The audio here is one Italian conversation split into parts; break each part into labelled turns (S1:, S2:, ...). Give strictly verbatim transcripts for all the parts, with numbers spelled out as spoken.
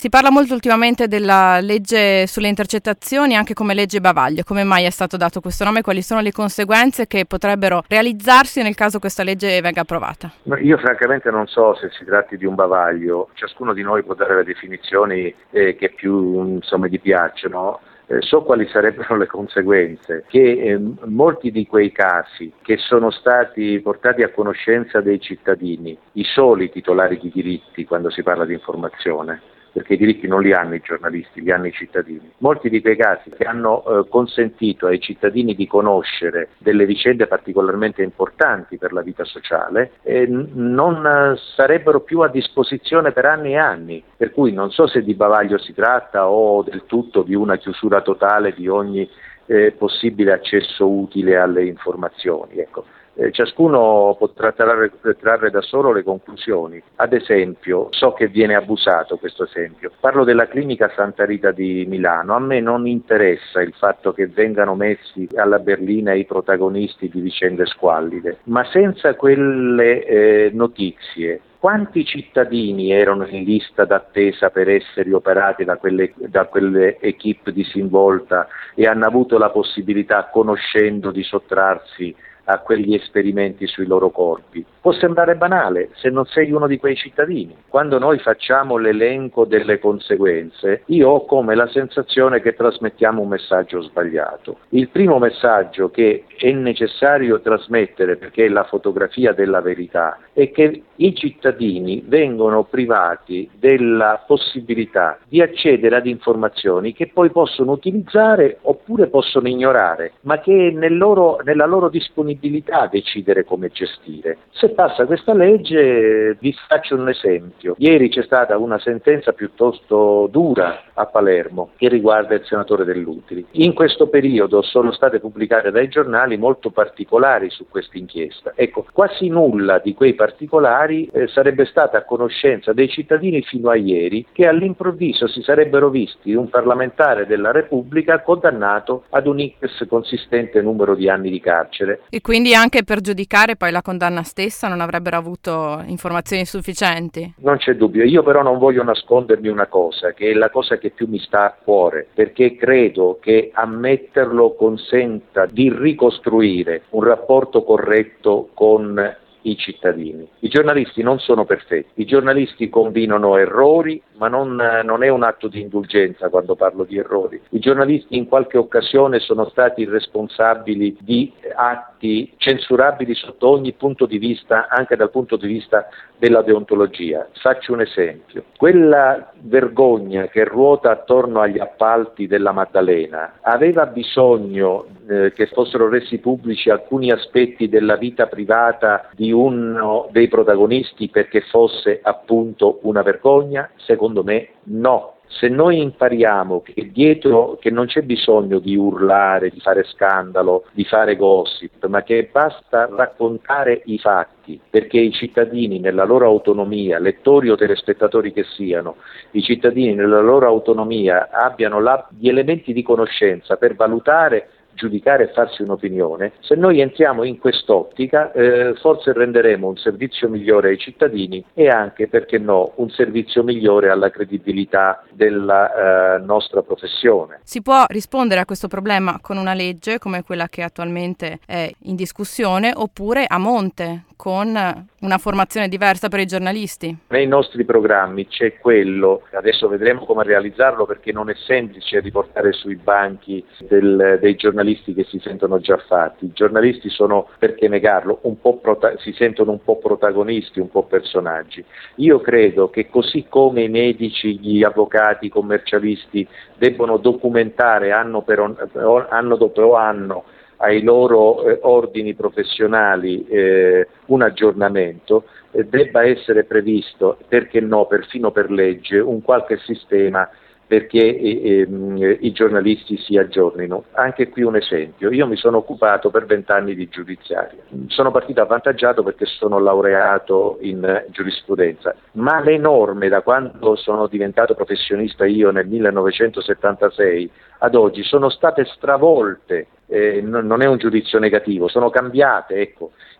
S1: Si parla molto ultimamente della legge sulle intercettazioni anche come legge bavaglio. Come mai è stato dato questo nome? Quali sono le conseguenze che potrebbero realizzarsi nel caso questa legge venga approvata?
S2: Io francamente non so se si tratti di un bavaglio, ciascuno di noi può dare le definizioni eh, che più insomma, gli piacciono. Eh, so quali sarebbero le conseguenze, che eh, molti di quei casi che sono stati portati a conoscenza dei cittadini, i soli titolari di diritti quando si parla di informazione, perché i diritti non li hanno i giornalisti, li hanno i cittadini. Molti di quei casi che hanno eh, consentito ai cittadini di conoscere delle vicende particolarmente importanti per la vita sociale eh, non eh, sarebbero più a disposizione per anni e anni, per cui non so se di bavaglio si tratta o del tutto di una chiusura totale di ogni eh, possibile accesso utile alle informazioni. Ecco. Eh, ciascuno potrà trarre, trarre da solo le conclusioni. Ad esempio, so che viene abusato questo esempio. Parlo della clinica Santa Rita di Milano. A me non interessa il fatto che vengano messi alla berlina i protagonisti di vicende squallide, ma senza quelle eh, notizie, quanti cittadini erano in lista d'attesa per essere operati da quelle, da quelle equip disinvolta e hanno avuto la possibilità, conoscendo, di sottrarsi a quegli esperimenti sui loro corpi? Può sembrare banale se non sei uno di quei cittadini. Quando noi facciamo l'elenco delle conseguenze, io ho come la sensazione che trasmettiamo un messaggio sbagliato. Il primo messaggio che è necessario trasmettere, perché è la fotografia della verità, è che i cittadini vengono privati della possibilità di accedere ad informazioni che poi possono utilizzare oppure possono ignorare, ma che è nel loro, nella loro disponibilità decidere come gestire. Se passa questa legge, vi faccio un esempio. Ieri c'è stata una sentenza piuttosto dura a Palermo che riguarda il senatore Dell'Utili. In questo periodo sono state pubblicate dai giornali molto particolari su questa inchiesta. Ecco, quasi nulla di quei particolari eh, sarebbe stata a conoscenza dei cittadini fino a ieri, che all'improvviso si sarebbero visti un parlamentare della Repubblica condannato ad un X consistente numero di anni di carcere.
S1: E quindi anche per giudicare poi la condanna stessa non avrebbero avuto informazioni sufficienti?
S2: Non c'è dubbio, io però non voglio nascondermi una cosa, che è la cosa che più mi sta a cuore, perché credo che ammetterlo consenta di ricostruire un rapporto corretto con i cittadini. I giornalisti non sono perfetti, i giornalisti combinano errori, ma non, non è un atto di indulgenza quando parlo di errori. I giornalisti in qualche occasione sono stati responsabili di atti censurabili sotto ogni punto di vista, anche dal punto di vista della deontologia. Faccio un esempio. Quella vergogna che ruota attorno agli appalti della Maddalena aveva bisogno eh, che fossero resi pubblici alcuni aspetti della vita privata di uno dei protagonisti perché fosse appunto una vergogna? Secondo me no. Se noi impariamo che dietro, che non c'è bisogno di urlare, di fare scandalo, di fare gossip, ma che basta raccontare i fatti, perché i cittadini nella loro autonomia, lettori o telespettatori che siano, i cittadini nella loro autonomia abbiano la, gli elementi di conoscenza per valutare, giudicare e farsi un'opinione, se noi entriamo in quest'ottica eh, forse renderemo un servizio migliore ai cittadini e anche, perché no, un servizio migliore alla credibilità della eh, nostra professione.
S1: Si può rispondere a questo problema con una legge come quella che attualmente è in discussione, oppure a monte con una formazione diversa per i giornalisti?
S2: Nei nostri programmi c'è quello, adesso vedremo come realizzarlo perché non è semplice riportare sui banchi del, dei giornalisti che si sentono già fatti. I giornalisti sono, perché negarlo, un po' prota- si sentono un po' protagonisti, un po' personaggi. Io credo che così come i medici, gli avvocati, i commercialisti debbono documentare anno, per on- anno dopo anno ai loro eh, ordini professionali eh, un aggiornamento, eh, debba essere previsto, perché no, perfino per legge, un qualche sistema perché eh, eh, i giornalisti si aggiornino. Anche qui un esempio: io mi sono occupato per vent'anni di giudiziaria, sono partito avvantaggiato perché sono laureato in eh, giurisprudenza, ma le norme da quando sono diventato professionista io nel millenovecentosettantasei ad oggi sono state stravolte. Eh, non è un giudizio negativo, sono cambiate, ecco.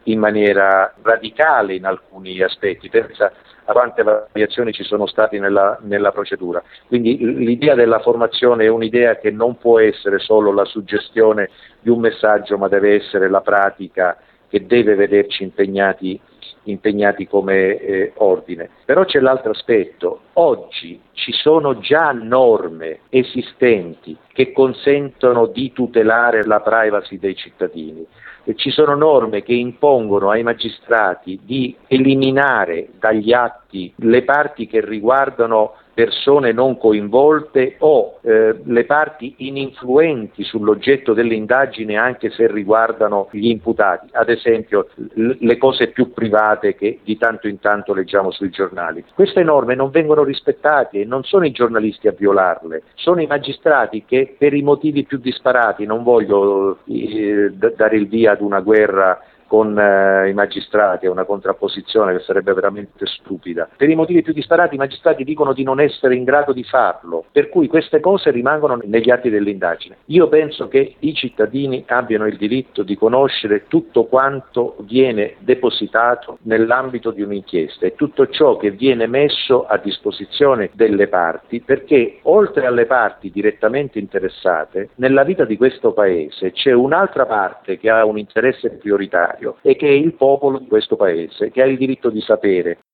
S2: in maniera radicale in alcuni aspetti. Pensa a quante variazioni ci sono state nella, nella procedura. Quindi l'idea della formazione è un'idea che non può essere solo la suggestione di un messaggio, ma deve essere la pratica che deve vederci impegnati, impegnati come eh, ordine. Però c'è l'altro aspetto: oggi ci sono già norme esistenti che consentono di tutelare la privacy dei cittadini. E ci sono norme che impongono ai magistrati di eliminare dagli atti le parti che riguardano persone non coinvolte o eh, le parti ininfluenti sull'oggetto dell'indagine, anche se riguardano gli imputati, ad esempio l- le cose più private che di tanto in tanto leggiamo sui giornali. Queste norme non vengono rispettate e non sono i giornalisti a violarle, sono i magistrati che per i motivi più disparati, non voglio eh, d- dare il via ad una guerra con eh, i magistrati, è una contrapposizione che sarebbe veramente stupida. Per i motivi più disparati i magistrati dicono di non essere in grado di farlo, per cui queste cose rimangono negli atti dell'indagine. Io penso che i cittadini abbiano il diritto di conoscere tutto quanto viene depositato nell'ambito di un'inchiesta e tutto ciò che viene messo a disposizione delle parti, perché oltre alle parti direttamente interessate, nella vita di questo Paese c'è un'altra parte che ha un interesse prioritario e che è il popolo di questo Paese, che ha il diritto di sapere